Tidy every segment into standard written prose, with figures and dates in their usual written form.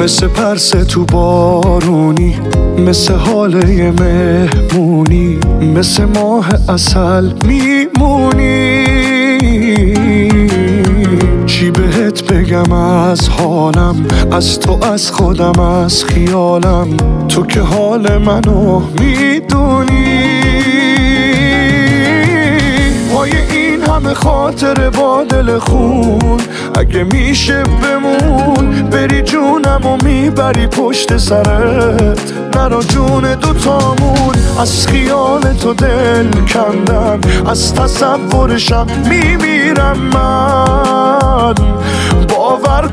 مثل پرسه تو بارونی، مثل حاله مهمونی، مثل ماه عسل میمونی. چی بهت بگم از حالم، از تو، از خودم، از خیالم، تو که حال منو میدونی. پای این همه خاطر با دل خون، اگه میشه بمون، بری جونم و میبری پشت سرت، نرا جون دوتامون. از خیال تو دل کندم، از تصورشم میمیرم من، باور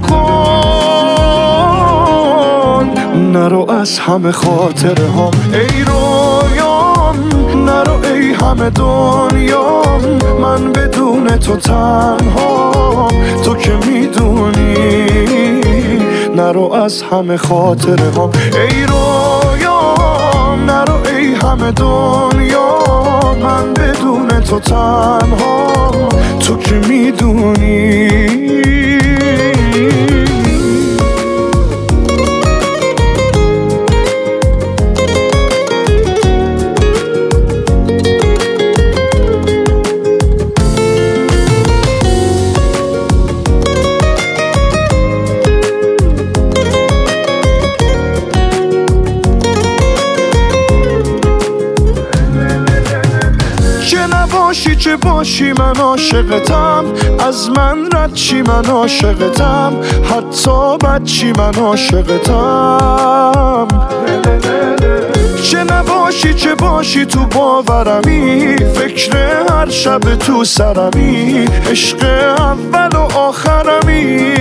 کن. نرو از همه خاطره هم ای رویام، نرو ای همه دنیام، من بدون تو تنها، تو که میدونی. نرو از همه خاطره هم ای رویام، نرو ای همه دنیا، من بدون تو تنها، تو که میدونی. باشی چه باشی من عاشقتم، از من رد چی من عاشقتم، حتی بد چی من عاشقتم. چه نباشی چه باشی تو باورمی، فکر هر شب تو سرمی، عشق اول و آخرمی.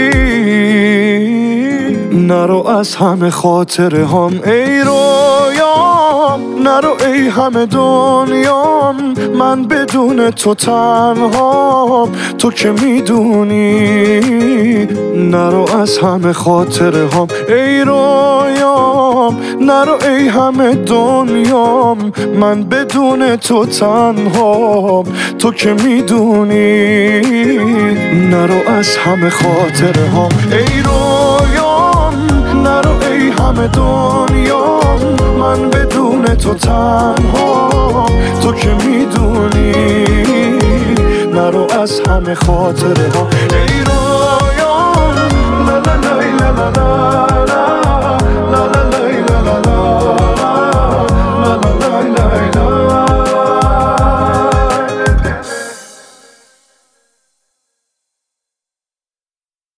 نرو از همه خاطره هم ای رویام، نرو ای همه دنیام، من بدون تو تنها، تو که میدونی. نرو از همه خاطره هم ای رویام، نرو ای همه دنیام، من بدون تو تنها، تو که میدونی. نرو از همه خاطره هم ای رویام، نرو ای همه دنیام، من بدون تو تنها، تو که میدونی. نرو از همه خاطره ها ای رویام، لا لا لا لا لا.